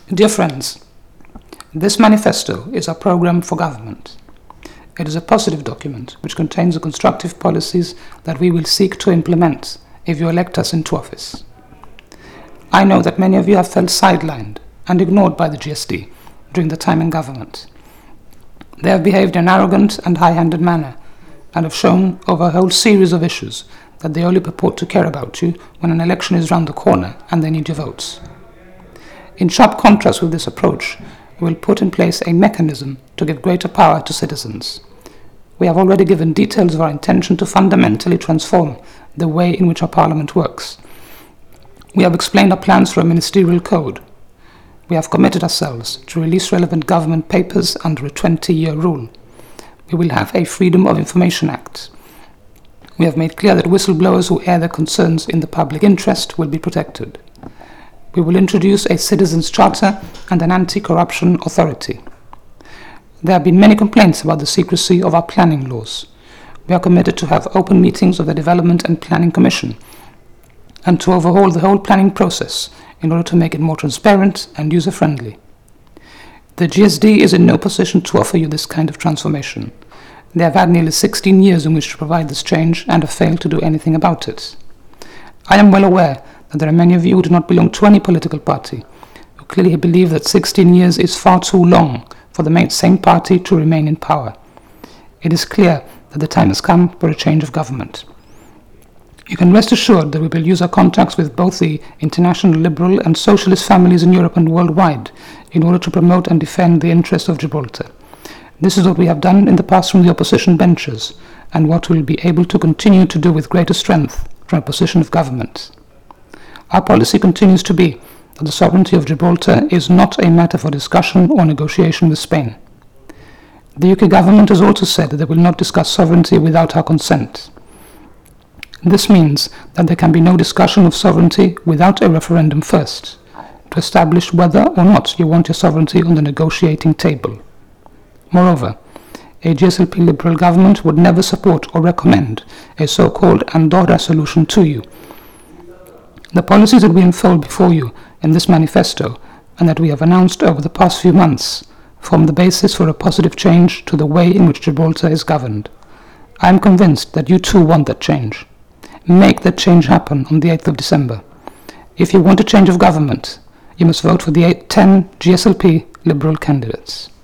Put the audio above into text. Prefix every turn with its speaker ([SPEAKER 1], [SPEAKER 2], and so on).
[SPEAKER 1] Dear friends, this manifesto is our program for government. It is a positive document which contains the constructive policies that we will seek to implement if you elect us into office. I know that many of you have felt sidelined and ignored by the GSD during the time in government. They have behaved in an arrogant and high-handed manner and have shown over a whole series of issues that they only purport to care about you when an election is round the corner and they need your votes. In sharp contrast with this approach, we will put in place a mechanism to give greater power to citizens. We have already given details of our intention to fundamentally transform the way in which our parliament works. We have explained our plans for a ministerial code. We have committed ourselves to release relevant government papers under a 20-year rule. We will have a Freedom of Information Act. We have made clear that whistleblowers who air their concerns in the public interest will be protected. We will introduce a citizens' charter and an anti-corruption authority. There have been many complaints about the secrecy of our planning laws. We are committed to have open meetings of the Development and Planning Commission and to overhaul the whole planning process in order to make it more transparent and user-friendly. The GSD is in no position to offer you this kind of transformation. They have had nearly 16 years in which to provide this change and have failed to do anything about it. I am well aware that there are many of you who do not belong to any political party, who clearly believe that 16 years is far too long for the same party to remain in power. It is clear that the time has come for a change of government. You can rest assured that we will use our contacts with both the international liberal and socialist families in Europe and worldwide in order to promote and defend the interests of Gibraltar. This is what we have done in the past from the opposition benches, and what we will be able to continue to do with greater strength from a position of government. Our policy continues to be that the sovereignty of Gibraltar is not a matter for discussion or negotiation with Spain. The UK government has also said that they will not discuss sovereignty without our consent. This means that there can be no discussion of sovereignty without a referendum first, to establish whether or not you want your sovereignty on the negotiating table. Moreover, a GSLP Liberal government would never support or recommend a so-called Andorra solution to you. The policies that we unfold before you in this manifesto and that we have announced over the past few months form the basis for a positive change to the way in which Gibraltar is governed. I am convinced that you too want that change. Make that change happen on the 8th of December. If you want a change of government, you must vote for the 10 GSLP Liberal candidates.